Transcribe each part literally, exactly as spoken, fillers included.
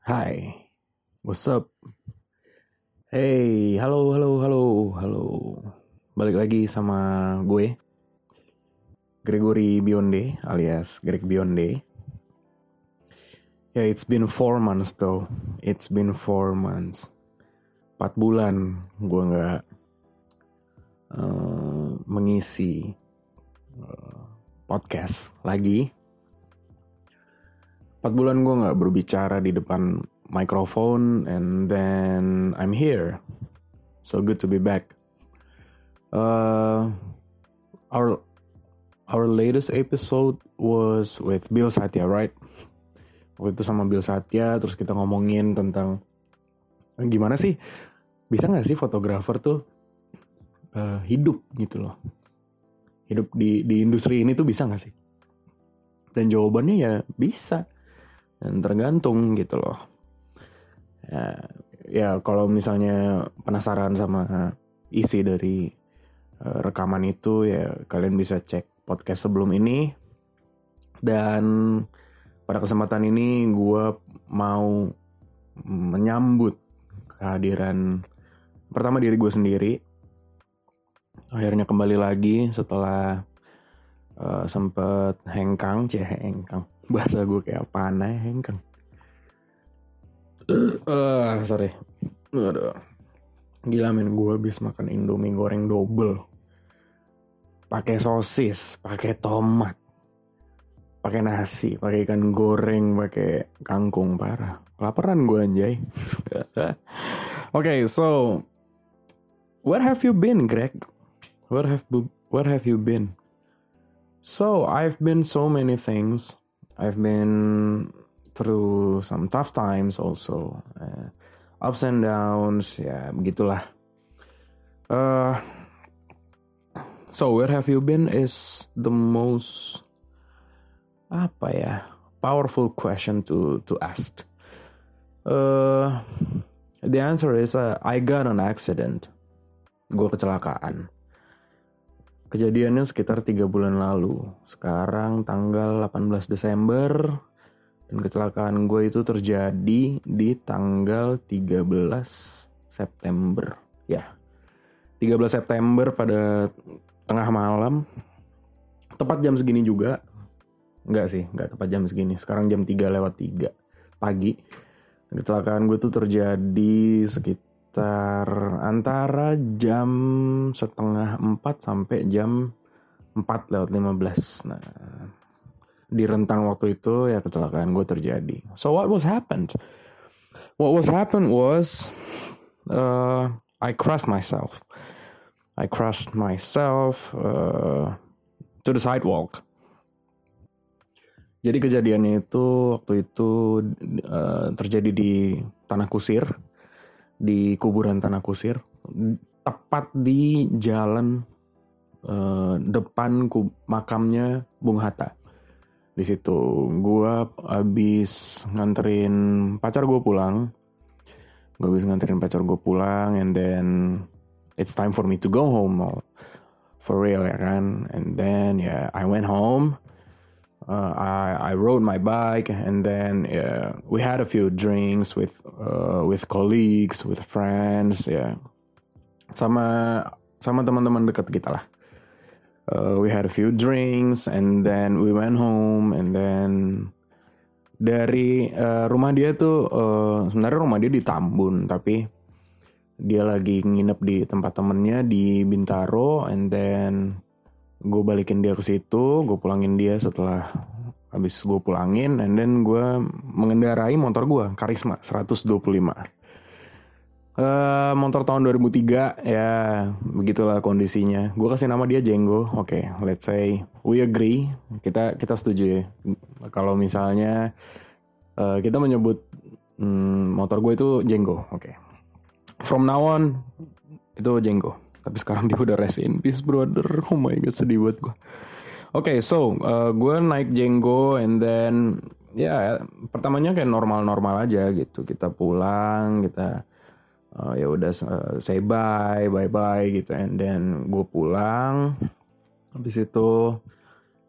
Hai, what's up? Hey, halo, halo, halo, halo. Balik lagi sama gue, Gregory Bionde, alias Greg Bionde. Ya, it's been four months though. It's been four months. Empat bulan gue nggak uh, mengisi uh, podcast lagi. Empat bulan gue nggak berbicara di depan microphone, and then I'm here. So good to be back. Uh, our our latest episode was with Bill Satya, right? Waktu itu sama Bill Satya, terus kita ngomongin tentang gimana sih, bisa nggak sih fotografer tuh uh, hidup gitu loh, hidup di di industri ini tuh bisa nggak sih? Dan jawabannya ya bisa, dan tergantung gitu loh. Ya, ya kalau misalnya penasaran sama isi dari uh, rekaman itu, ya kalian bisa cek podcast sebelum ini. Dan pada kesempatan ini gue mau menyambut kehadiran pertama diri gue sendiri. Akhirnya kembali lagi setelah uh, sempet hengkang, cie hengkang. Bahasa gue kayak apaan ya, hengkang. Uh, sorry. Aduh. Gila men, gue habis makan Indomie goreng double. Pakai sosis, pakai tomat, pakai nasi, pakai ikan goreng, pakai kangkung, parah. Laparan gue anjay. Okay, so where have you been, Greg? Where have where have you been? So I've been so many things. I've been through some tough times also, uh, ups and downs. Ya begitulah. Uh, so where have you been is the most apa ya, powerful question to to ask. Uh, the answer is uh, I got an accident. Gue kecelakaan. Kejadiannya sekitar tiga bulan lalu. Sekarang tanggal delapan belas Desember. Dan kecelakaan gue itu terjadi di tanggal tiga belas September. Ya, tiga belas September pada tengah malam. Tepat jam segini juga. Enggak sih, enggak tepat jam segini. Sekarang jam tiga lewat tiga pagi. Kecelakaan gue tuh terjadi sekitar antara jam setengah empat sampai jam empat lewat lima belas. Nah, di rentang waktu itu ya kecelakaan gue terjadi. So what was happened? What was happened was uh, I crashed myself. I crashed myself uh, to the sidewalk. Jadi kejadiannya itu waktu itu uh, terjadi di Tanah Kusir, di kuburan Tanah Kusir, tepat di jalan uh, depan kub- makamnya Bung Hatta. Di situ gue abis nganterin pacar gue pulang, gue abis nganterin pacar gue pulang, and then it's time for me to go home, for real ya kan, and then yeah I went home. Uh, I, I rode my bike, and then yeah, we had a few drinks with uh, with colleagues, with friends, ya, yeah. sama sama teman-teman dekat kita lah. Uh, we had a few drinks, and then we went home, and then dari uh, rumah dia tuh uh, sebenarnya rumah dia di Tambun, tapi dia lagi nginep di tempat temennya di Bintaro, and then gue balikin dia ke situ, gue pulangin dia setelah habis gue pulangin, and then gue mengendarai motor gue, Karisma seratus dua puluh lima. Uh, motor tahun dua ribu tiga, ya begitulah kondisinya. Gue kasih nama dia Jenggo. Oke, okay, let's say we agree, kita kita setuju ya. Kalau misalnya uh, kita menyebut hmm, motor gue itu Jenggo, oke. Okay. From now on itu Jenggo. Tapi sekarang dia udah rest in peace, brother. Oh my god, sedih banget gue. Oke, okay, so uh, gue naik Jenggo, and then ya yeah, pertamanya kayak normal-normal aja gitu. Kita pulang, kita uh, ya udah uh, say bye, bye bye gitu, and then gue pulang. Habis itu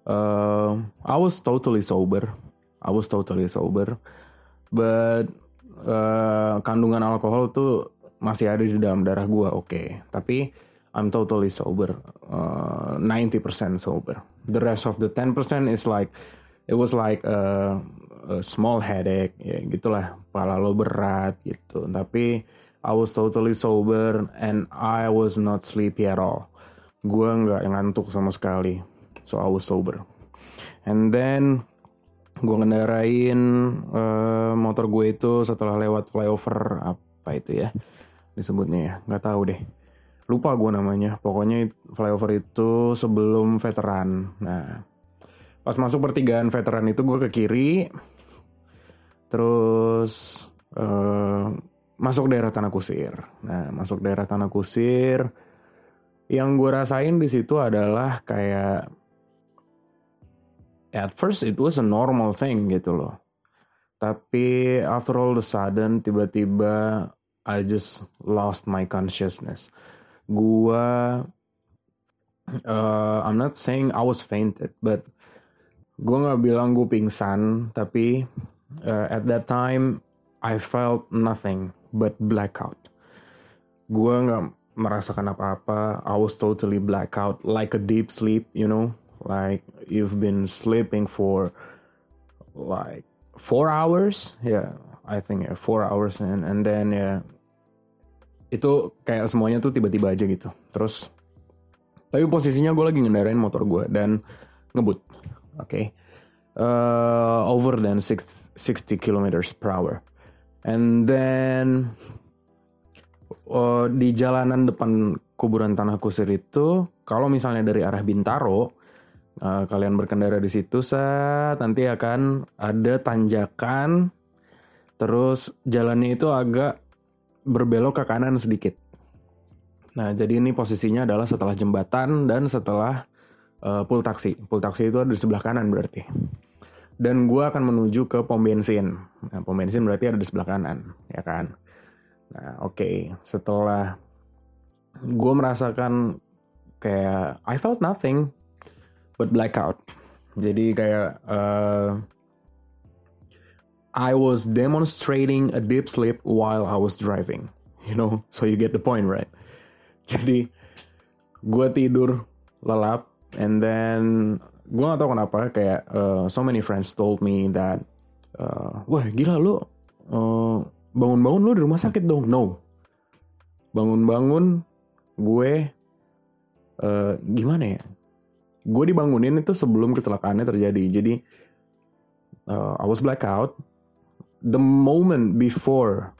uh, I was totally sober. I was totally sober, but uh, kandungan alkohol tuh masih ada di dalam darah gue, oke. Okay. Tapi I'm totally sober, uh, ninety percent sober. The rest of the ten percent is like, it was like a, a small headache, ya gitulah, kepala lo berat gitu. Tapi I was totally sober and I was not sleepy at all. Gue nggak ngantuk sama sekali, so I was sober. And then gue ngendarain uh, motor gue itu setelah lewat flyover apa itu ya disebutnya ya, nggak tahu deh, lupa gue namanya. Pokoknya flyover itu sebelum veteran. Nah, pas masuk pertigaan veteran itu gue ke kiri, terus uh, masuk daerah Tanah Kusir. Nah, masuk daerah Tanah Kusir, yang gue rasain di situ adalah kayak at first it was a normal thing gitu loh. Tapi after all the sudden tiba-tiba I just lost my consciousness. Gua uh, I'm not saying I was fainted, but gua nggak bilang gue pingsan, tapi uh, at that time I felt nothing but blackout. Gua nggak merasakan apa-apa. I was totally blackout, like a deep sleep, you know. Like you've been sleeping for like four hours, yeah, I think yeah, four hours, and and then ya yeah, itu kayak semuanya tuh tiba-tiba aja gitu. Terus, tapi posisinya gue lagi ngendarain motor gue dan ngebut, oke, okay? uh, over than sixty kilometers per hour, and then uh, di jalanan depan kuburan Tanah Kusir itu, kalau misalnya dari arah Bintaro, Uh, kalian berkendara di situ, saat nanti akan ada tanjakan, terus jalannya itu agak berbelok ke kanan sedikit. Nah, jadi ini posisinya adalah setelah jembatan dan setelah uh, pul taksi. Pul taksi itu ada di sebelah kanan berarti. Dan gue akan menuju ke pom bensin. Nah, pom bensin berarti ada di sebelah kanan, ya kan? Nah, oke. Okay. Setelah gue merasakan kayak I felt nothing but blackout. Jadi kayak uh, I was demonstrating a deep sleep while I was driving, you know, so you get the point, right? Jadi gue tidur lelap, and then gue gak tahu kenapa kayak uh, so many friends told me that, uh, wah gila lu uh, bangun-bangun lu di rumah sakit dong. No, bangun-bangun gue uh, gimana ya? Gue dibangunin itu sebelum kecelakaannya terjadi. Jadi uh, I was blackout. The moment before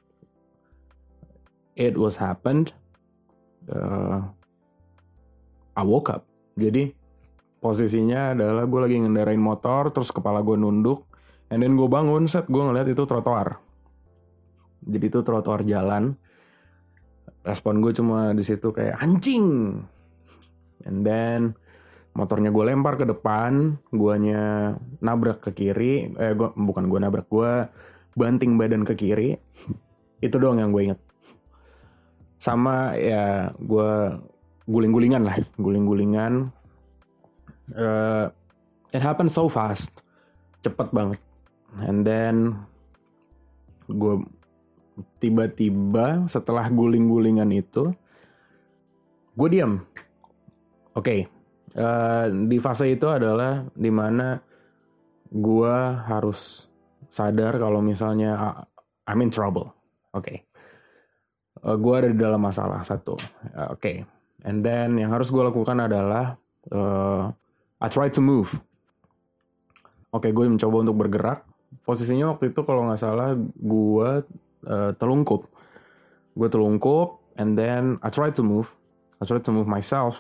it was happened, uh, I woke up. Jadi posisinya adalah gue lagi ngendarain motor, terus kepala gue nunduk, and then gue bangun, set gue ngeliat itu trotoar. Jadi itu trotoar jalan. Respon gue cuma di situ kayak anjing. And then motornya gue lempar ke depan, guanya nabrak ke kiri, eh gua, bukan gue nabrak, gue banting badan ke kiri. Itu doang yang gue inget. Sama ya gue guling-gulingan lah, guling-gulingan. Uh, it happened so fast, cepet banget. And then gue tiba-tiba setelah guling-gulingan itu, gue diam. Oke. Okay. Uh, di fase itu adalah dimana gue harus sadar kalau misalnya I'm in trouble, oke, okay. uh, gue ada di dalam masalah satu, uh, oke, okay. And then yang harus gue lakukan adalah uh, I try to move, oke, okay, gue mencoba untuk bergerak. Posisinya waktu itu kalau nggak salah gue uh, telungkup, gue telungkup, and then I try to move, I try to move myself.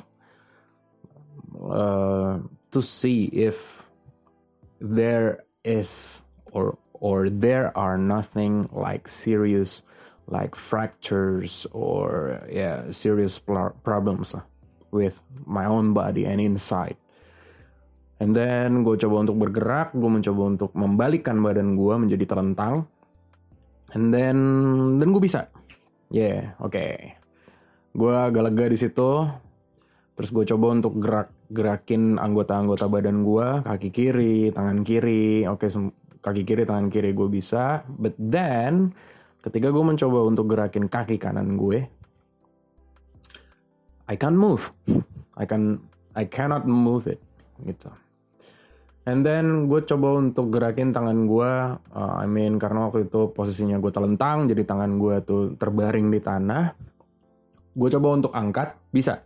Uh, to see if there is or or there are nothing like serious like fractures or yeah serious pl- problems with my own body and inside. And then gue coba untuk bergerak, gue mencoba untuk membalikkan badan gue menjadi terlentang, and then dan gue bisa, yeah, oke, okay. Gue agak lega di situ. Terus gue coba untuk gerak gerakin anggota-anggota badan gue, kaki kiri, tangan kiri, oke, sem- kaki kiri, tangan kiri gue bisa. But then Ketika gue mencoba untuk gerakin kaki kanan gue, I can't move. I can I cannot move it gitu. And then gue coba untuk gerakin tangan gue, uh, I mean karena waktu itu posisinya gue telentang, jadi tangan gue tuh terbaring di tanah. Gue coba untuk angkat, bisa.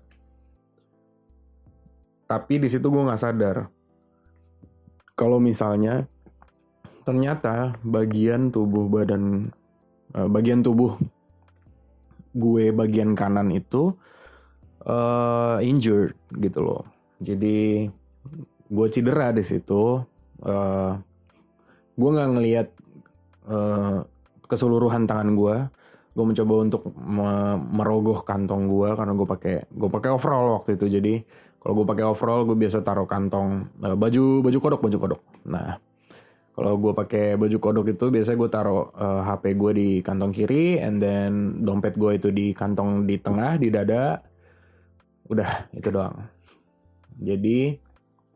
Tapi di situ gue nggak sadar kalau misalnya ternyata bagian tubuh badan, uh, bagian tubuh gue bagian kanan itu uh, injured gitu loh. Jadi gue cedera di situ. Uh, gue nggak ngelihat uh, keseluruhan tangan gue. Gue mencoba untuk me- merogoh kantong gue karena gue pakai gue pakai overall waktu itu. Jadi kalau gue pakai overall gue biasa taruh kantong uh, baju baju kodok baju kodok. Nah kalau gue pakai baju kodok itu biasanya gue taruh uh, H P gue di kantong kiri, and then dompet gue itu di kantong di tengah di dada. Udah itu doang. Jadi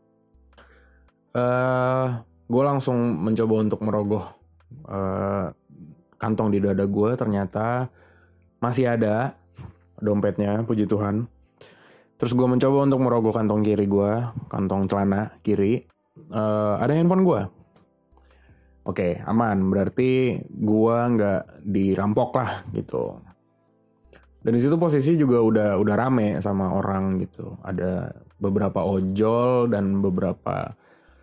Uh, gue langsung mencoba untuk merogoh uh, kantong di dada gue, ternyata masih ada dompetnya, puji Tuhan. Terus gue mencoba untuk merogoh kantong kiri gue, kantong celana kiri, uh, ada handphone gue. Oke, okay, aman, berarti gue nggak dirampok lah gitu. Dan di situ posisi juga udah udah rame sama orang gitu, ada beberapa ojol dan beberapa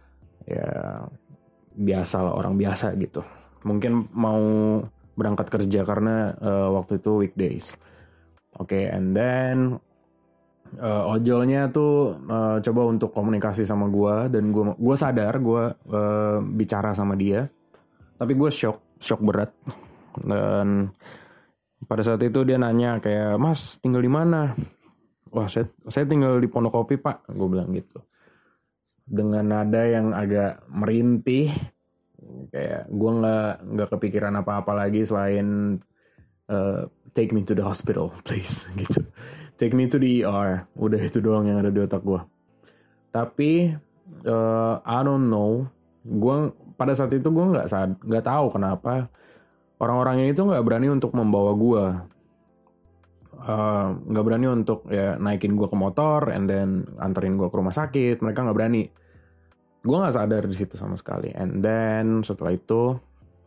ya biasa lah, orang biasa gitu. Mungkin mau berangkat kerja karena uh, waktu itu weekdays. Oke, okay, and then uh, ojolnya tuh uh, coba untuk komunikasi sama gue, dan gue gue sadar gue uh, bicara sama dia, tapi gue shock shock berat. Dan pada saat itu dia nanya kayak, "Mas tinggal di mana?" "Wah, saya saya tinggal di Pondokopi, Pak," gue bilang gitu. Dengan nada yang agak merintih, kayak gue nggak nggak kepikiran apa-apa lagi selain uh, take me to the hospital please gitu, take me to the E R, udah itu doang yang ada di otak gue. Tapi uh, I don't know, gue pada saat itu gue nggak sad nggak tahu kenapa orang-orang ini tuh nggak berani untuk membawa gue, nggak uh, berani untuk ya naikin gue ke motor and then anterin gue ke rumah sakit. Mereka nggak berani. Gue nggak sadar di situ sama sekali. And then setelah itu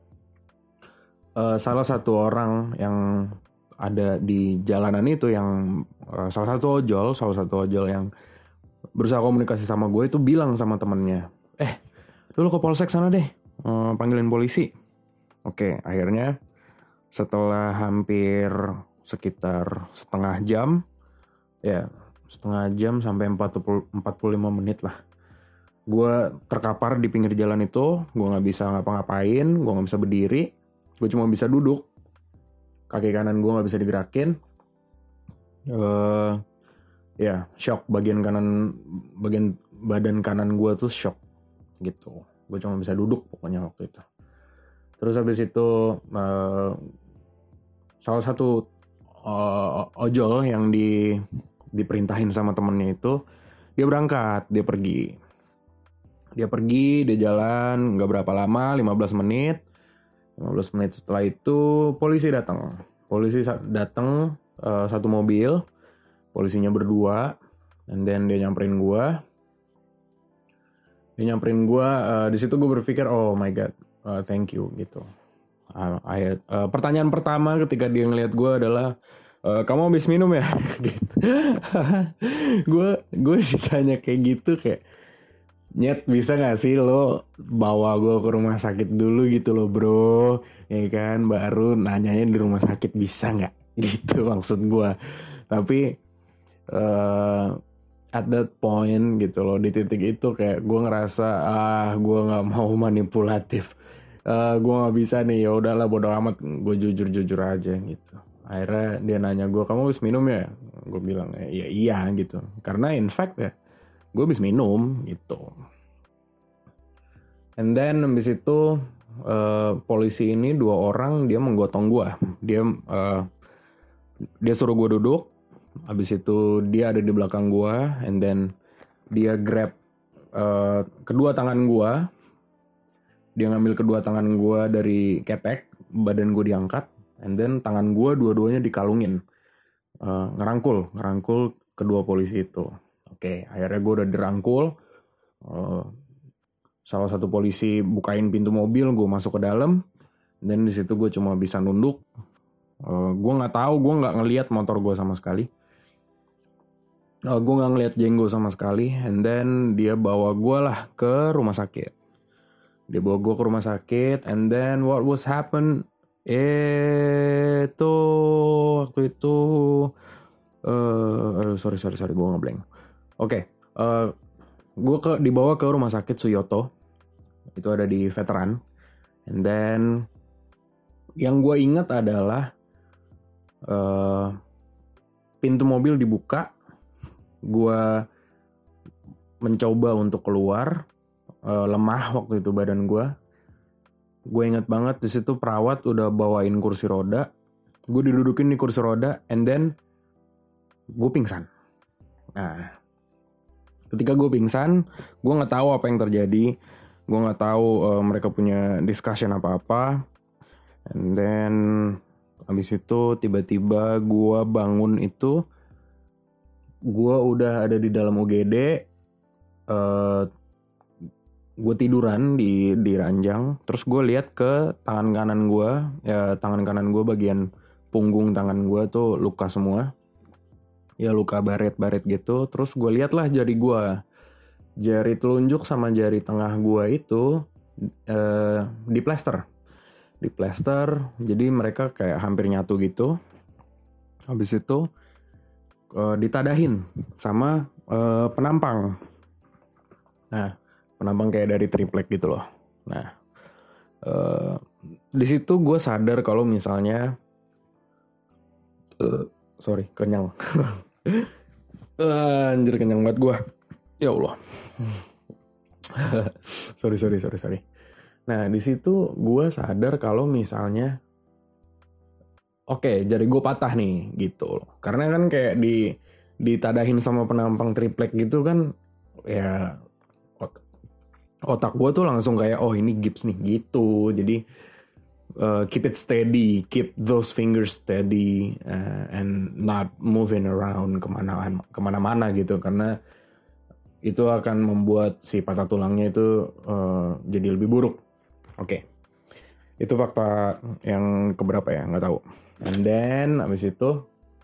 uh, salah satu orang yang ada di jalanan itu, yang uh, salah satu ojol, salah satu ojol yang berusaha komunikasi sama gue itu bilang sama temennya, eh, lu ke polsek sana deh, uh, panggilin polisi. Oke, akhirnya setelah hampir sekitar setengah jam, ya setengah jam sampai empat puluh lima menit lah, gue terkapar di pinggir jalan itu. Gue nggak bisa ngapa-ngapain, gue nggak bisa berdiri, gue cuma bisa duduk, kaki kanan gue nggak bisa digerakin. Uh, ya shock, bagian kanan, bagian badan kanan gue tuh shock gitu. Gue cuma bisa duduk pokoknya waktu itu. Terus habis itu uh, salah satu uh, ojol yang di diperintahin sama temennya itu, dia berangkat, dia pergi. Dia pergi, dia jalan nggak berapa lama, lima belas menit. lima belas menit setelah itu polisi datang. Polisi datang uh, satu mobil, polisinya berdua, and then dia nyamperin gua. Dia nyamperin gua, uh, di situ gue berpikir, oh my god, uh, thank you gitu. Uh, I, uh, pertanyaan pertama ketika dia ngeliat gua adalah, uh, kamu habis minum ya? Gitu. Gue gue ditanya kayak gitu, kayak, nyet, bisa gak sih lo bawa gue ke rumah sakit dulu gitu loh bro, ya kan, baru nanyanya di rumah sakit, bisa gak gitu maksud gue. Tapi uh, at that point gitu loh, di titik itu kayak gue ngerasa, ah gue gak mau manipulatif, uh, gue gak bisa nih, ya udahlah bodo amat, gue jujur-jujur aja gitu. Akhirnya dia nanya gue, kamu habis minum ya? Gue bilang, ya iya gitu, karena in fact ya gue habis minum gitu. And then habis itu uh, polisi ini dua orang, dia menggotong gue. Dia uh, dia suruh gue duduk. Habis itu dia ada di belakang gue, and then dia grab uh, kedua tangan gue. Dia ngambil kedua tangan gue dari ketek, badan gue diangkat. And then tangan gue dua-duanya dikalungin, uh, ngerangkul, ngerangkul kedua polisi itu. Oke, akhirnya gue udah dirangkul. Uh, salah satu polisi bukain pintu mobil, gue masuk ke dalam. Dan di situ gue cuma bisa nunduk. Uh, gue nggak tahu, gue nggak ngelihat motor gue sama sekali. Uh, gue nggak ngelihat Jenggo sama sekali. And then dia bawa gue lah ke rumah sakit. Dia bawa gue ke rumah sakit. And then what was happen? Itu waktu itu uh, sorry sorry sorry gue ngeblank. Oke, okay, uh, gue ke dibawa ke rumah sakit Suyoto, itu ada di veteran. And then yang gue ingat adalah uh, pintu mobil dibuka, gue mencoba untuk keluar, uh, lemah waktu itu badan gue. Gue inget banget di situ perawat udah bawain kursi roda. Gue didudukin di kursi roda, and then gue pingsan. Nah, ketika gue pingsan, gue nggak tahu apa yang terjadi. Gue nggak tahu uh, mereka punya discussion apa-apa. And then abis itu tiba-tiba gue bangun itu, gue udah ada di dalam U G D. Uh, gue tiduran di di ranjang, terus gue lihat ke tangan kanan gue, ya tangan kanan gue bagian punggung tangan gue tuh luka semua, ya luka baret-baret gitu. Terus gue lihat lah jari gue, jari telunjuk sama jari tengah gue itu eh, di plester, di plester, jadi mereka kayak hampir nyatu gitu. Habis itu eh, ditadahin sama eh, penampang. Nah, penampang kayak dari triplek gitu loh. Nah, uh, di situ gue sadar kalau misalnya, uh, sorry kenyang, uh, anjir kenyang banget gue, ya Allah. sorry sorry sorry sorry. Nah di situ gue sadar kalau misalnya, oke okay, jari gue patah nih gitu loh. Karena kan kayak di ditadahin sama penampang triplek gitu kan, ya otak gue tuh langsung kayak, oh ini gips nih gitu. Jadi uh, keep it steady, keep those fingers steady, uh, and not moving around kemana kemana-mana gitu, karena itu akan membuat si patah tulangnya itu uh, jadi lebih buruk. Oke, okay. Itu fakta yang keberapa ya, nggak tahu. And then abis itu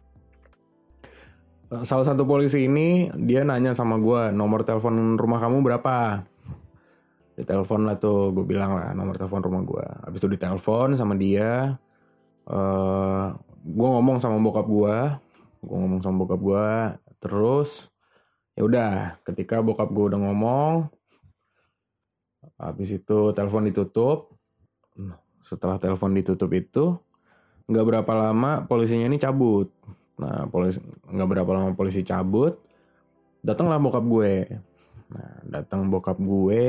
uh, salah satu polisi ini dia nanya sama gue, nomor telepon rumah kamu berapa? Ditelepon lah tuh, gue bilang lah nomor telepon rumah gue. Habis itu ditelepon sama dia, uh, gue ngomong sama bokap gue, gue ngomong sama bokap gue, terus ya udah, ketika bokap gue udah ngomong, habis itu telepon ditutup. Setelah telepon ditutup itu, nggak berapa lama polisinya ini cabut. Nah, polisi nggak berapa lama polisi cabut, datanglah bokap gue. Nah, datang bokap gue.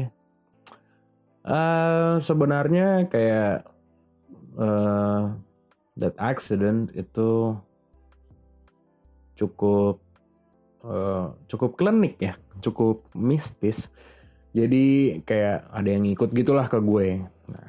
Uh, sebenarnya kayak uh, that accident itu cukup uh, cukup klinik ya, cukup mistis. Jadi kayak ada yang ngikut gitulah ke gue. Nah,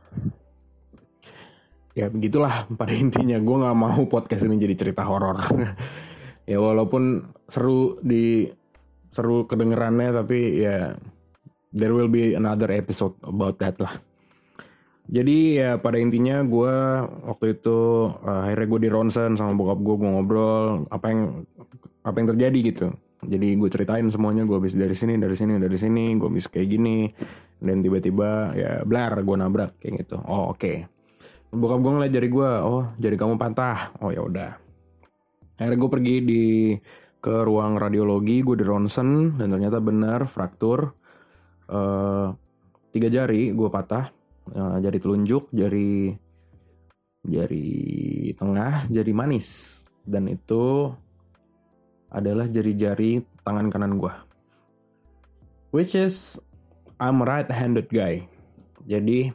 ya begitulah pada intinya. Gue nggak mau podcast ini jadi cerita horor. Ya walaupun seru di seru kedengerannya, tapi ya there will be another episode about that lah. Jadi ya pada intinya gue waktu itu uh, akhirnya gue di ronsen sama bokap gue, gue ngobrol apa yang apa yang terjadi gitu. Jadi gue ceritain semuanya, gue habis dari sini, dari sini, dari sini, gue habis kayak gini, dan tiba-tiba ya blar gue nabrak kayak gitu. Oh oke. Okay. Bokap gue ngeliat jari gue, oh jari kamu patah. Oh ya udah. Akhirnya gue pergi di ke ruang radiologi, gue di ronsen dan ternyata benar fraktur. Uh, tiga jari gue patah, uh, jari telunjuk, jari jari tengah, jari manis, dan itu adalah jari-jari tangan kanan gue, which is I'm a right-handed guy. Jadi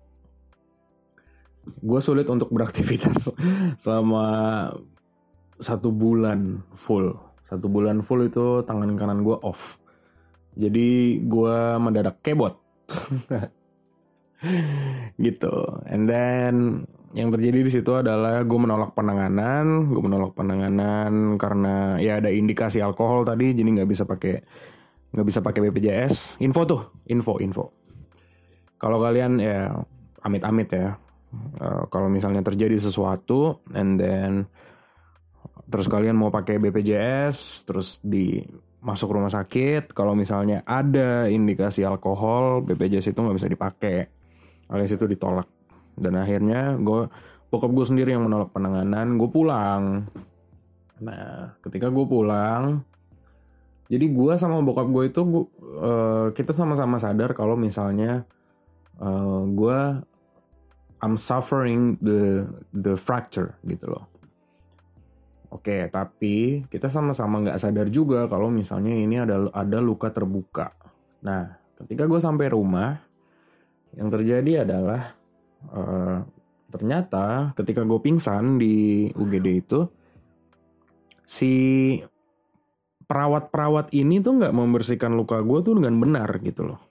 gue sulit untuk beraktivitas selama satu bulan full. Satu bulan full itu tangan kanan gue off. Jadi gue mendadak kebot. gitu. And then yang terjadi di situ adalah gue menolak penanganan, gue menolak penanganan karena ya ada indikasi alkohol tadi, jadi nggak bisa pakai nggak bisa pakai B P J S. Info tuh, info info. Kalau kalian ya amit-amit ya, uh, kalau misalnya terjadi sesuatu, and then terus kalian mau pakai B P J S, terus di masuk rumah sakit, kalau misalnya ada indikasi alkohol, B P J S itu nggak bisa dipakai, alias itu ditolak. Dan akhirnya gue, bokap gue sendiri yang menolak penanganan, gue pulang. Nah, ketika gue pulang, jadi gue sama bokap gue itu, gua, uh, kita sama-sama sadar kalau misalnya uh, gue, I'm suffering the the fracture gitu loh. Oke, tapi kita sama-sama nggak sadar juga kalau misalnya ini ada ada luka terbuka. Nah, ketika gue sampai rumah, yang terjadi adalah Uh, ternyata ketika gue pingsan di U G D itu, si perawat-perawat ini tuh nggak membersihkan luka gue tuh dengan benar gitu loh.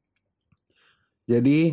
Jadi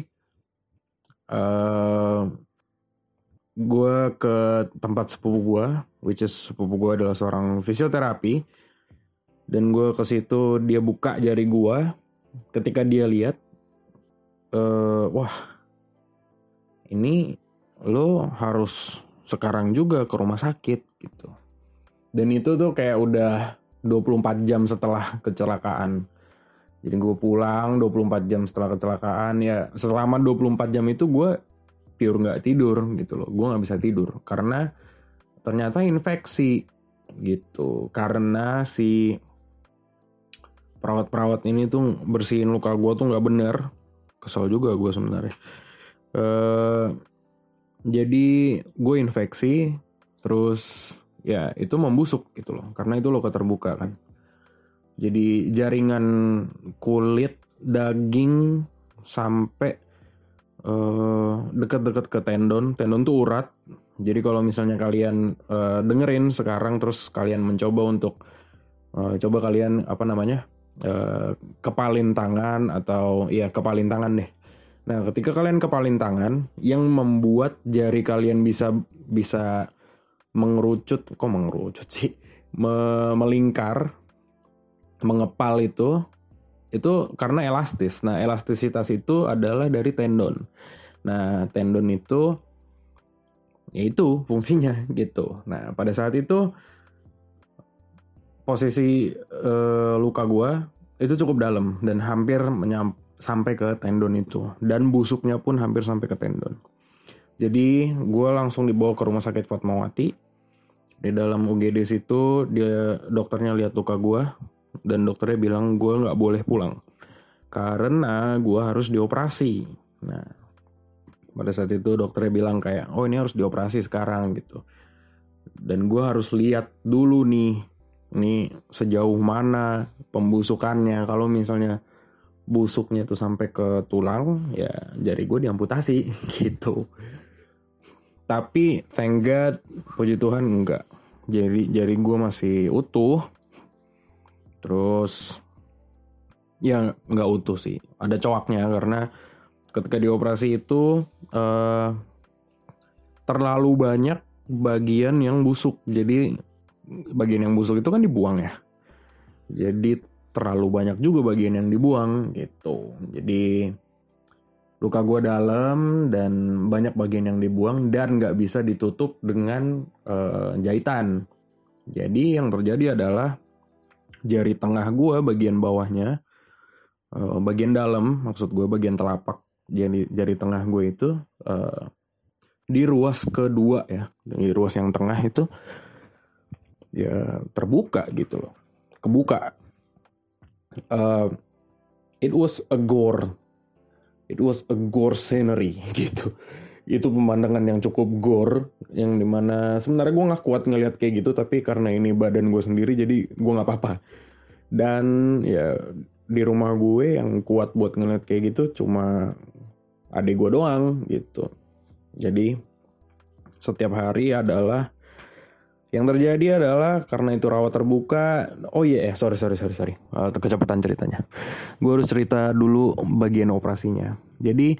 uh, gue ke tempat sepupu gue, which is sepupu gue adalah seorang fisioterapi, dan gue ke situ, dia buka jari gue. Ketika dia lihat, uh, wah, ini lo harus sekarang juga ke rumah sakit gitu. Dan itu tuh kayak udah dua puluh empat jam setelah kecelakaan. Jadi gue pulang dua puluh empat jam setelah kecelakaan. Ya selama dua puluh empat jam itu gue pure gak tidur gitu loh. Gue gak bisa tidur karena ternyata infeksi gitu. Karena si perawat-perawat ini tuh bersihin luka gue tuh gak bener. Kesel juga gue sebenarnya. Uh, jadi gue infeksi, terus ya itu membusuk gitu loh, karena itu luka terbuka kan. Jadi jaringan kulit, daging sampai uh, dekat-dekat ke tendon, tendon tuh urat. Jadi kalau misalnya kalian uh, dengerin sekarang, terus kalian mencoba untuk uh, coba kalian apa namanya uh, kepalin tangan atau ya kepalin tangan deh. Nah, ketika kalian kepalin tangan, yang membuat jari kalian bisa bisa mengerucut, kok mengerucut sih, Me, melingkar, mengepal itu, itu karena elastis. Nah, elastisitas itu adalah dari tendon. Nah, tendon itu, ya itu fungsinya gitu. Nah, pada saat itu posisi uh, luka gue itu cukup dalam dan hampir menyampai sampai ke tendon itu, dan busuknya pun hampir sampai ke tendon. Jadi gue langsung dibawa ke rumah sakit Fatmawati. Di dalam U G D situ dia dokternya lihat luka gue, dan dokternya bilang gue nggak boleh pulang karena gue harus dioperasi. Nah, pada saat itu dokternya bilang kayak, oh ini harus dioperasi sekarang gitu, dan gue harus lihat dulu nih, ini sejauh mana pembusukannya. Kalau misalnya busuknya tuh sampai ke tulang, ya jari gue diamputasi gitu. Tapi thank God, puji Tuhan enggak. Jadi jari gue masih utuh. Terus ya nggak utuh sih, ada coaknya karena ketika dioperasi itu eh, terlalu banyak bagian yang busuk. Jadi bagian yang busuk itu kan dibuang ya. Jadi terlalu banyak juga bagian yang dibuang gitu. Jadi luka gue dalam dan banyak bagian yang dibuang dan nggak bisa ditutup dengan uh, jahitan. Jadi yang terjadi adalah jari tengah gue bagian bawahnya, uh, bagian dalam, maksud gue bagian telapak jari, jari tengah gue itu uh, di ruas kedua ya, di ruas yang tengah itu ya terbuka gitu loh, kebuka. Uh, it was a gore, it was a gore scenery gitu. Itu pemandangan yang cukup gore, yang dimana sebenarnya gue nggak kuat ngelihat kayak gitu, tapi karena ini badan gue sendiri jadi gue nggak apa-apa. Dan ya di rumah gue yang kuat buat ngelihat kayak gitu cuma adik gue doang gitu. Jadi setiap hari adalah yang terjadi adalah karena itu rawat terbuka. Oh iya, yeah, sorry sorry sorry sorry, uh, kecepatan ceritanya. Gue harus cerita dulu bagian operasinya. Jadi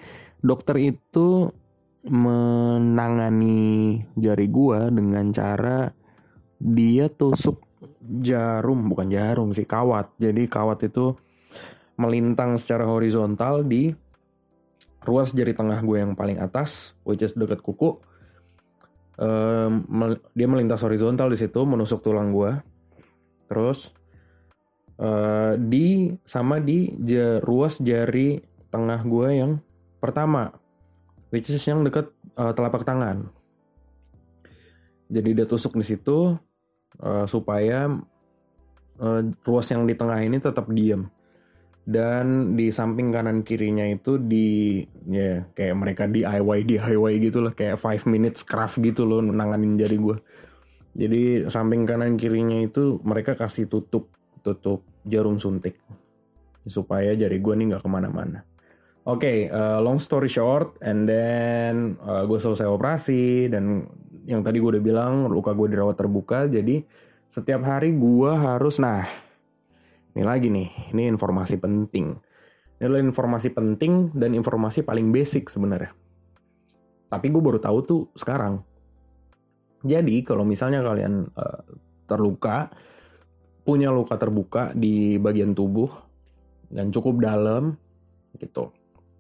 dokter itu menangani jari gua dengan cara dia tusuk jarum, bukan jarum sih, kawat. Jadi kawat itu melintang secara horizontal di ruas jari tengah gue yang paling atas, which is dekat kuku. Um, mel- dia melintas horizontal di situ, menusuk tulang gue. Terus uh, di sama di ja, ruas jari tengah gue yang pertama, which is yang dekat uh, telapak tangan. Jadi dia tusuk di situ uh, supaya uh, ruas yang di tengah ini tetap diam. Dan di samping kanan kirinya itu di ya kayak mereka D I Y D I Y gitu lah, kayak five minutes craft gitu loh nanganin jari gue. Jadi samping kanan kirinya itu mereka kasih tutup tutup jarum suntik supaya jari gue nih nggak kemana-mana. Oke, okay, uh, long story short, and then uh, gue selesai operasi dan yang tadi gue udah bilang luka gue dirawat terbuka. Jadi setiap hari gue harus, nah ini lagi nih, ini informasi penting. Ini adalah informasi penting dan informasi paling basic sebenarnya. Tapi gue baru tahu tuh sekarang. Jadi kalau misalnya kalian uh, terluka, punya luka terbuka di bagian tubuh dan cukup dalam, gitu.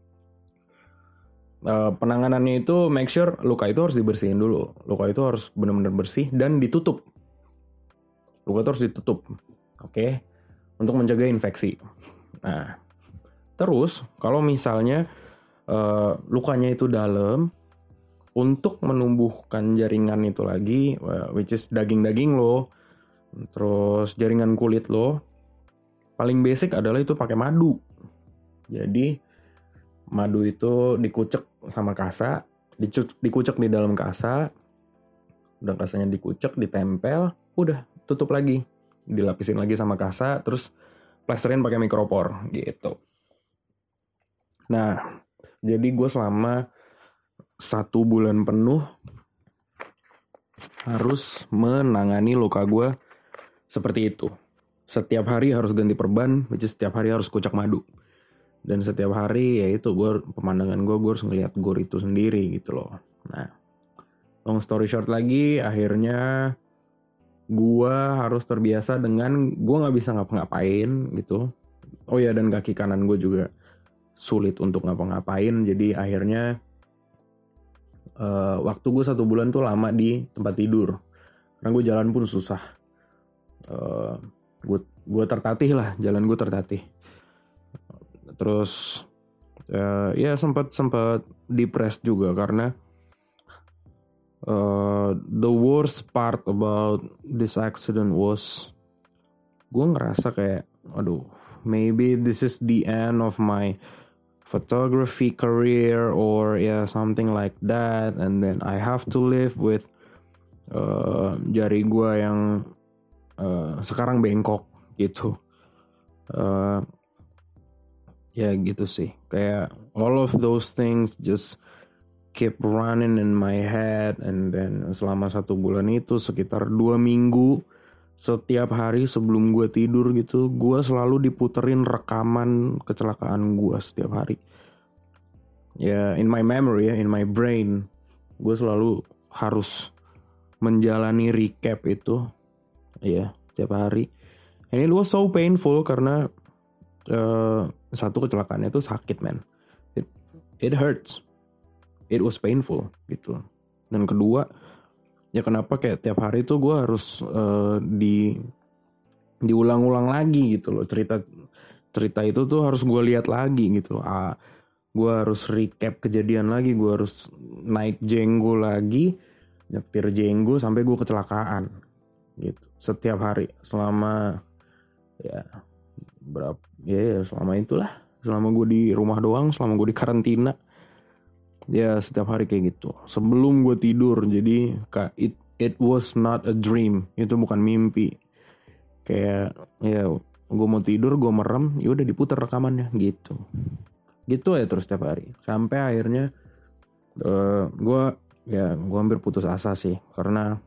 Uh, penanganannya itu make sure luka itu harus dibersihin dulu. Luka itu harus benar-benar bersih dan ditutup. Luka itu harus ditutup, oke, okay? Untuk mencegah infeksi. Nah, terus kalau misalnya uh, lukanya itu dalam, untuk menumbuhkan jaringan itu lagi, uh, which is daging-daging lo, terus jaringan kulit lo, paling basic adalah itu pakai madu. Jadi madu itu dikucek sama kasa, dikucek di dalam kasa, udah kasanya dikucek, ditempel, udah tutup lagi, dilapisin lagi sama kasa, terus plesterin pakai mikropor gitu. Nah, jadi gue selama satu bulan penuh harus menangani luka gue seperti itu. Setiap hari harus ganti perban, which is setiap hari harus kucek madu. Dan setiap hari ya itu gue, pemandangan gue, gue harus ngeliat gor itu sendiri gitu loh. Nah, long story short lagi, akhirnya gue harus terbiasa dengan gue nggak bisa ngapa-ngapain gitu. Oh ya, dan kaki kanan gue juga sulit untuk ngapa-ngapain. Jadi akhirnya uh, waktu gue satu bulan tuh lama di tempat tidur, karena gue jalan pun susah. Uh, gue gue tertatih lah, jalan gue tertatih. Terus uh, ya sempat sempat depressed juga karena uh, the worst part about this accident was gue ngerasa kayak aduh, maybe this is the end of my photography career or yeah something like that, and then I have to live with uh, jari gue yang uh, sekarang bengkok gitu. Uh, Ya gitu sih, kayak all of those things just keep running in my head, and then selama satu bulan itu sekitar dua minggu setiap hari sebelum gue tidur gitu, gue selalu diputerin rekaman kecelakaan gue setiap hari. Ya in my memory ya, in my brain, gue selalu harus menjalani recap itu, ya setiap hari. And it was so painful karena Uh, satu kecelakaannya itu sakit man, it, it hurts, it was painful gitu. Dan kedua ya kenapa kayak tiap hari tuh gue harus uh, di diulang-ulang lagi gitu loh, cerita cerita itu tuh harus gue lihat lagi gitu. Ah, gue harus recap kejadian lagi, gue harus naik jenggo lagi, nyetir jenggo sampai gue kecelakaan gitu setiap hari selama ya berapa ya, ya selama itulah, selama gue di rumah doang, selama gue di karantina ya setiap hari kayak gitu sebelum gue tidur. Jadi kayak it it was not a dream, itu bukan mimpi. Kayak ya gue mau tidur, gue merem, ya udah diputar rekamannya gitu gitu ya terus setiap hari sampai akhirnya uh, gue ya gue hampir putus asa sih karena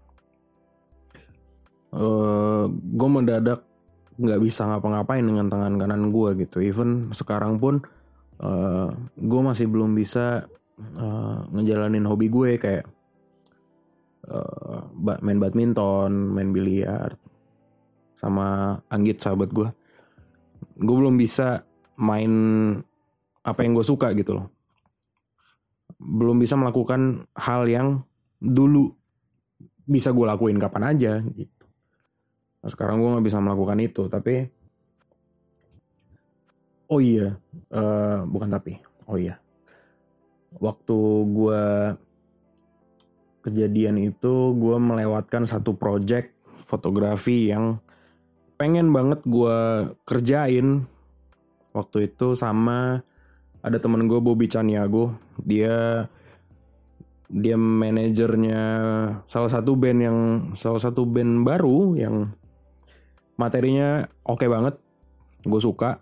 uh, gue mendadak nggak bisa ngapa-ngapain dengan tangan kanan gue gitu. Even sekarang pun uh, gue masih belum bisa uh, ngejalanin hobi gue kayak uh, main badminton, main biliar, sama Anggit sahabat gue. Gue belum bisa main apa yang gue suka gitu loh. Belum bisa melakukan hal yang dulu bisa gue lakuin kapan aja gitu. Nah, sekarang gue nggak bisa melakukan itu. Tapi oh iya, uh, bukan tapi, oh iya, waktu gue kejadian itu gue melewatkan satu project fotografi yang pengen banget gue kerjain waktu itu sama ada temen gue Bobby Caniago. Dia dia manajernya salah satu band yang salah satu band baru yang materinya oke okay banget, gue suka.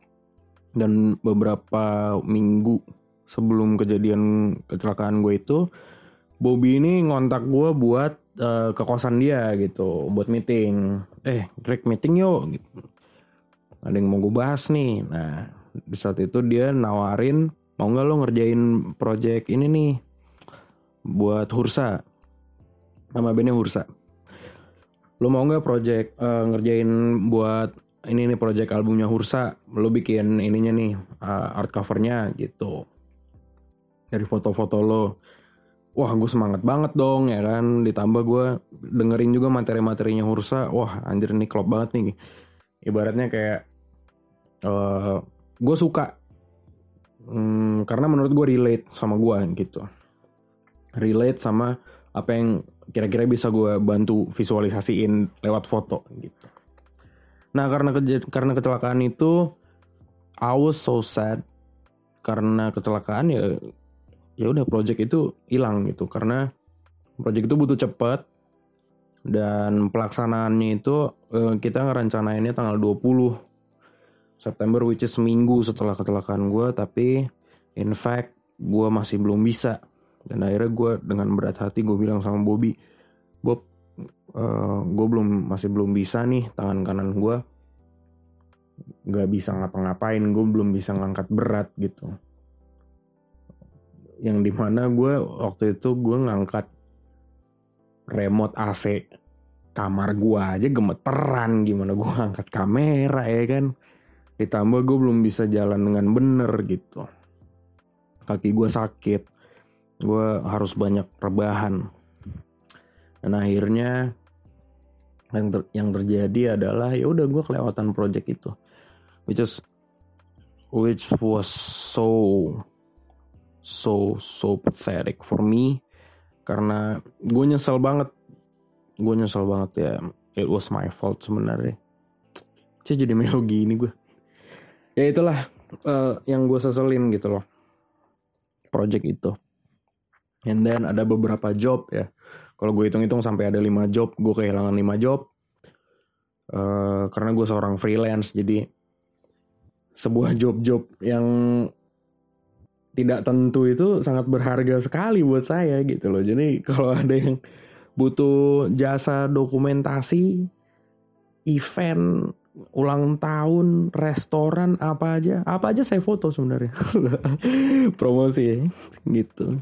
Dan beberapa minggu sebelum kejadian kecelakaan gue itu, Bobby ini ngontak gue buat uh, ke kosan dia gitu, buat meeting. Eh, Greg meeting yuk gitu. Ada yang mau gue bahas nih. Nah, di saat itu dia nawarin, mau gak lo ngerjain project ini nih buat Hursa, nama bandnya Hursa. Lo mau gak project uh, ngerjain buat ini nih project albumnya Hursa, lo bikin ininya nih uh, art covernya gitu dari foto-foto lo. Wah, gue semangat banget dong ya kan. Ditambah gue dengerin juga materi-materinya Hursa. Wah, anjir nih klop banget nih. Ibaratnya kayak uh, gue suka hmm, karena menurut gue relate sama gue gitu. Relate sama apa yang kira-kira bisa gue bantu visualisasiin lewat foto gitu. Nah, karena ke- karena kecelakaan itu I was so sad. Karena kecelakaan ya ya udah project itu hilang gitu, karena project itu butuh cepet dan pelaksanaannya itu eh, kita ngerencanainnya tanggal dua puluh September, which is seminggu setelah kecelakaan gue. Tapi in fact gue masih belum bisa, dan akhirnya gue dengan berat hati gue bilang sama Bobby, Bob, uh, gue belum masih belum bisa nih, tangan kanan gue nggak bisa ngapa-ngapain, gue belum bisa ngangkat berat gitu. Yang dimana gue waktu itu gue ngangkat remote A C kamar gue aja gemeteran, gimana gue ngangkat kamera ya kan. Ditambah gue belum bisa jalan dengan bener gitu, kaki gue sakit, gue harus banyak rebahan. Dan akhirnya yang, ter- yang terjadi adalah ya udah gue kelewatan project itu, which is which was so so so pathetic for me, karena gue nyesel banget gue nyesel banget ya. It was my fault sebenarnya. Cih, jadi melo gini gue. Ya itulah uh, yang gue seselin gitu loh, project itu. And then ada beberapa job ya, kalau gue hitung-hitung sampai ada lima job. Gue kehilangan lima job uh, karena gue seorang freelance. Jadi sebuah job-job yang tidak tentu itu sangat berharga sekali buat saya gitu loh. Jadi kalau ada yang butuh jasa dokumentasi, event, ulang tahun, restoran, apa aja, apa aja saya foto sebenarnya. Promosi ya, gitu.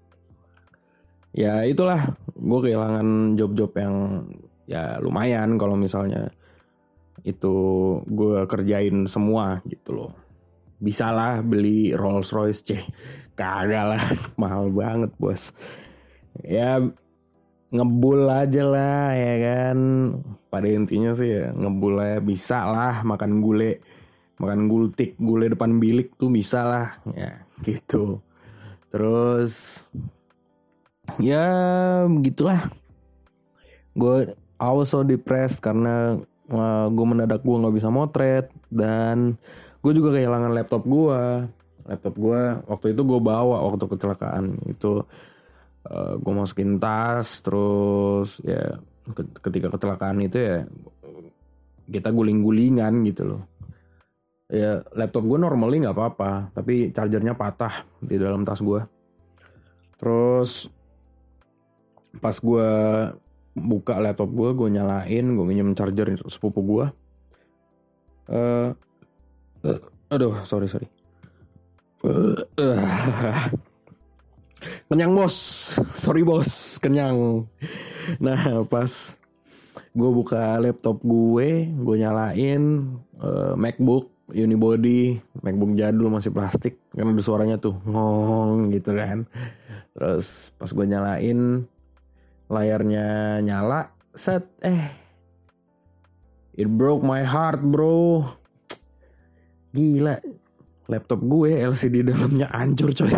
Ya itulah, gue kehilangan job-job yang ya lumayan kalau misalnya itu gue kerjain semua gitu loh. Bisa lah beli Rolls Royce, ceh, kagak lah, mahal banget bos. Ya ngebul aja lah ya kan, pada intinya sih ya ngebul aja. Bisa lah makan gule, makan gultik, gule depan bilik tuh bisa lah ya gitu. Terus ya begitulah, gue I was so depressed karena uh, gue mendadak gue nggak bisa motret. Dan gue juga kehilangan laptop gue. Laptop gue waktu itu gue bawa waktu kecelakaan itu. Uh, gue masukin tas, terus ya ketika kecelakaan itu ya kita guling-gulingan gitu loh. Ya laptop gue normally nggak apa-apa, tapi chargernya patah di dalam tas gue. Terus pas gue buka laptop gue, gue nyalain, gue minjem charger sepupu gue. Uh, uh, aduh sorry sorry. Kenyang bos, sorry bos, kenyang. Nah pas gue buka laptop gue, gue nyalain uh, MacBook unibody, MacBook jadul masih plastik, kan ada suaranya tuh ngong gitu kan. Terus pas gue nyalain, layarnya nyala, set, eh, it broke my heart bro. Gila, laptop gue L C D dalamnya hancur coy.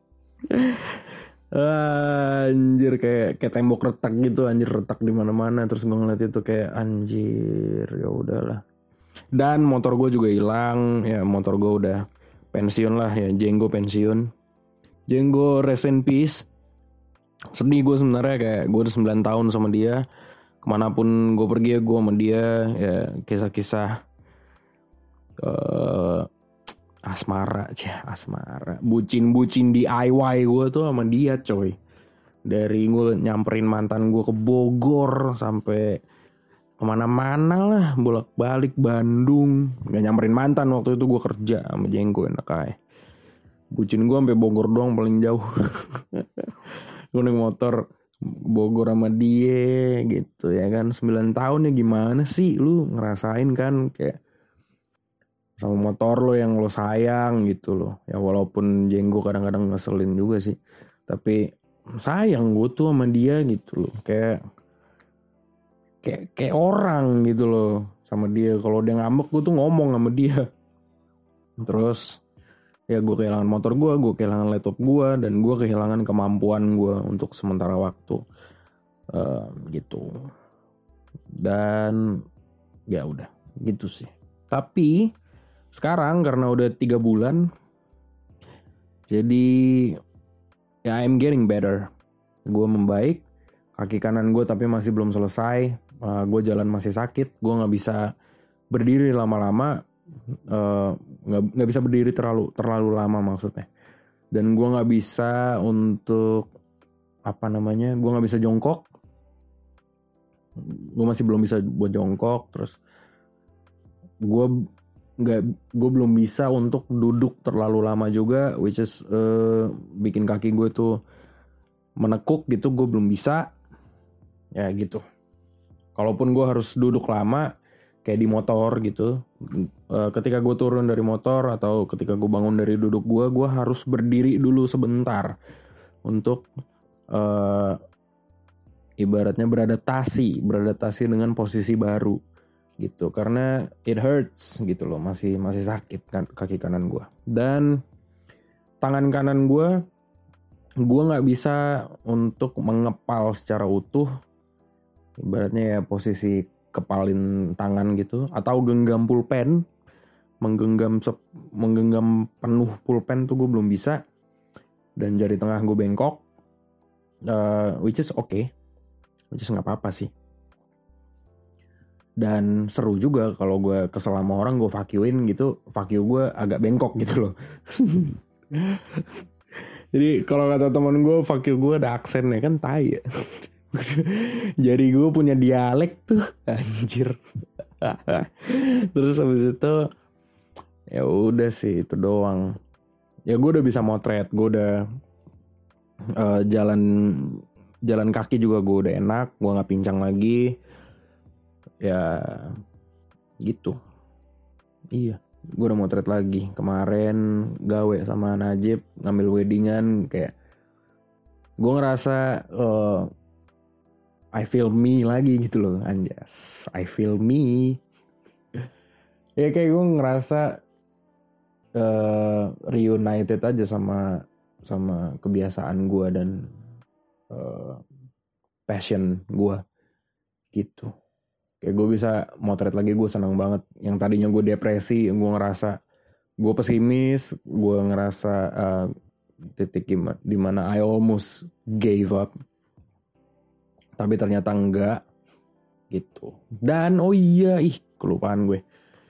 Anjir kayak kayak tembok retak gitu, anjir retak di mana-mana. Terus gue ngeliat itu kayak anjir, ya udahlah. Dan motor gue juga hilang, ya motor gue udah pensiun lah ya, Jenggo pensiun. Jenggo rest in peace. Sedih gue sebenarnya, kayak gue udah sembilan tahun sama dia. Kemanapun gue pergi ya gue sama dia, ya kisah-kisah uh, asmara, cah asmara, bucin-bucin D I Y gue tuh sama dia coy. Dari gue nyamperin mantan gue ke Bogor sampai kemana-mana lah, bolak-balik Bandung. Gak nyamperin mantan, waktu itu gue kerja sama Jenggo enak aja. Bucin gue sampai Bogor doang paling jauh. Gue naik motor Bogor sama dia gitu ya kan. sembilan tahun ya, gimana sih lu ngerasain kan kayak sama motor lo yang lo sayang gitu loh. Ya walaupun Jenggo kadang-kadang ngeselin juga sih, tapi sayang gue tuh sama dia gitu loh. Kayak kayak kayak orang gitu loh sama dia. Kalau dia ngambek gue tuh ngomong sama dia. Terus ya gue kehilangan motor gue, gue kehilangan laptop gue, dan gue kehilangan kemampuan gue untuk sementara waktu uh, gitu. Dan ya udah gitu sih. Tapi sekarang karena udah tiga bulan, jadi ya I'm getting better. Gue membaik. Kaki kanan gue tapi masih belum selesai. Uh, gue jalan masih sakit. Gue nggak bisa berdiri lama-lama. Nggak uh, nggak bisa berdiri terlalu terlalu lama maksudnya. Dan gue nggak bisa untuk apa namanya? Gue nggak bisa jongkok. Gue masih belum bisa buat jongkok. Terus gue nggak gue belum bisa untuk duduk terlalu lama juga, which is uh, bikin kaki gue tuh menekuk gitu. Gue belum bisa ya gitu. Kalaupun gue harus duduk lama kayak di motor gitu, uh, ketika gue turun dari motor atau ketika gue bangun dari duduk gue gue harus berdiri dulu sebentar untuk uh, ibaratnya beradaptasi beradaptasi dengan posisi baru gitu, karena it hurts gitu loh, masih masih sakit kan kaki kanan gue. Dan tangan kanan gue gue nggak bisa untuk mengepal secara utuh, ibaratnya ya posisi kepalin tangan gitu, atau genggam pulpen, menggenggam menggenggam penuh pulpen tuh gue belum bisa. Dan jari tengah gue bengkok, uh, which is okay, which is nggak apa-apa sih. Dan seru juga kalau gue kesel sama orang, gue fuck you-in gitu, fuck you gue agak bengkok gitu loh. Jadi kalau kata temen gue, fuck you gue ada aksennya kan, tai ya. Jadi gue punya dialek tuh, anjir. Terus habis itu ya udah sih itu doang. Ya gue udah bisa motret, gue udah uh, jalan jalan kaki juga gue udah enak, gue nggak pincang lagi. Ya gitu. Iya, gue udah motret lagi. Kemarin gawe sama Najib, ngambil weddingan, kayak gue ngerasa uh, I feel me lagi gitu loh, anjas. I feel me. Ya kayak gue ngerasa uh, reunited aja sama sama kebiasaan gue dan uh, passion gue gitu. Kayak gue bisa motret lagi, gue senang banget. Yang tadinya gue depresi, gue ngerasa gue pesimis, gue ngerasa uh, titik di mana I almost gave up, tapi ternyata enggak gitu. Dan oh iya, ih kelupaan gue.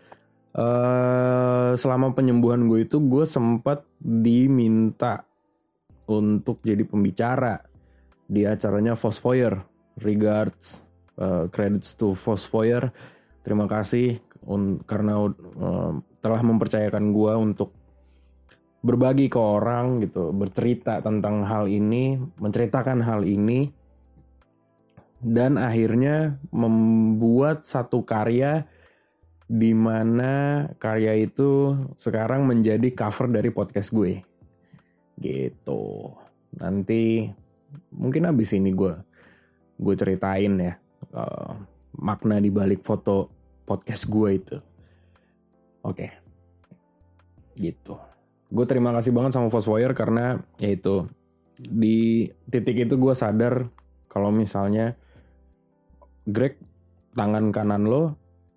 Uh, selama penyembuhan gue itu gue sempat diminta untuk jadi pembicara di acaranya Fosfoyer. Regards. Uh, credits to Fosfoyer, terima kasih un- karena uh, telah mempercayakan gue untuk berbagi ke orang gitu, bercerita tentang hal ini, menceritakan hal ini, dan akhirnya membuat satu karya di mana karya itu sekarang menjadi cover dari podcast gue. Gitu. Nanti mungkin abis ini gue gue ceritain ya uh, makna di balik foto podcast gue itu. Oke. Gitu. Gue terima kasih banget sama Foswire karena yaitu di titik itu gue sadar kalau misalnya Greg, tangan kanan lo,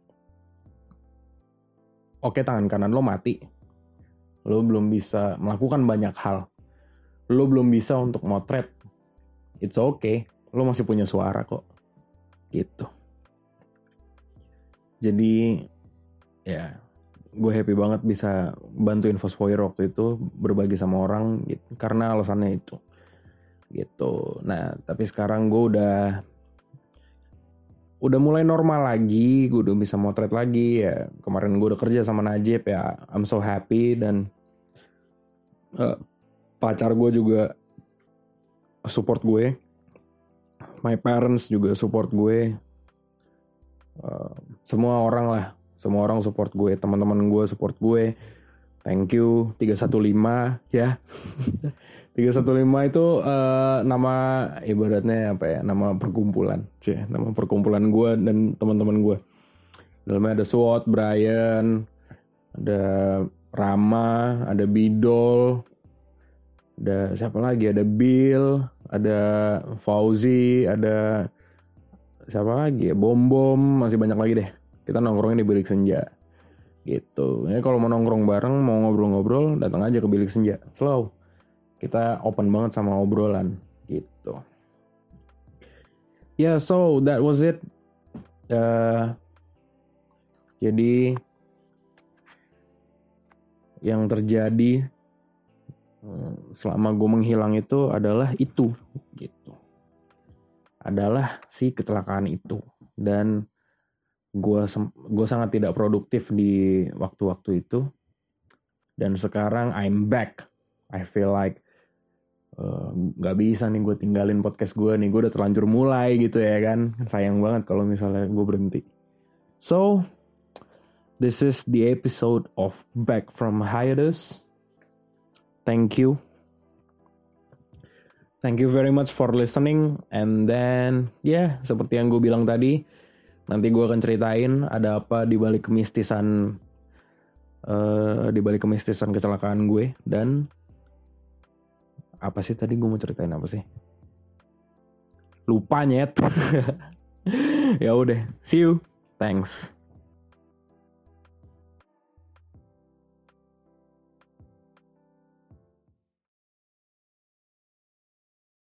oke tangan kanan lo mati, lo belum bisa melakukan banyak hal, lo belum bisa untuk motret, it's okay, lo masih punya suara kok, gitu. Jadi ya gue happy banget bisa bantuin Fosfoyer waktu itu, berbagi sama orang gitu, karena alasannya itu gitu. Nah tapi sekarang gue udah udah mulai normal lagi, gue udah bisa motret lagi ya. Kemarin gue udah kerja sama Najib ya, I'm so happy. Dan uh, pacar gue juga support gue, my parents juga support gue, uh, semua orang lah, semua orang support gue, teman-teman gue support gue. Thank you tiga satu lima ya. tiga satu lima itu uh, nama ibaratnya apa ya, nama perkumpulan, Cih, nama perkumpulan gue dan teman-teman gue. Dalamnya ada SWOT, Brian, ada Rama, ada Bidol, ada siapa lagi, ada Bill, ada Fauzi, ada siapa lagi ya, Bom Bom, masih banyak lagi deh. Kita nongkrongnya di Bilik Senja gitu. Ya kalau mau nongkrong bareng, mau ngobrol-ngobrol, datang aja ke Bilik Senja. Slow. Kita open banget sama obrolan gitu. Ya, yeah, so that was it. Uh, jadi yang terjadi selama gue menghilang itu adalah itu gitu. Adalah si kecelakaan itu. Dan gue gue sangat tidak produktif di waktu-waktu itu. Dan sekarang I'm back. I feel like nggak uh, bisa nih gue tinggalin podcast gue nih, gue udah terlanjur mulai gitu ya kan, sayang banget kalau misalnya gue berhenti. So this is the episode of Back from Hiatus. Thank you thank you very much for listening. And then ya yeah, seperti yang gue bilang tadi, nanti gue akan ceritain ada apa di balik kemistisan uh, di balik kemistisan kecelakaan gue. Dan apa sih tadi gue mau ceritain apa sih? Lupa nyet. Ya udah, see you. Thanks.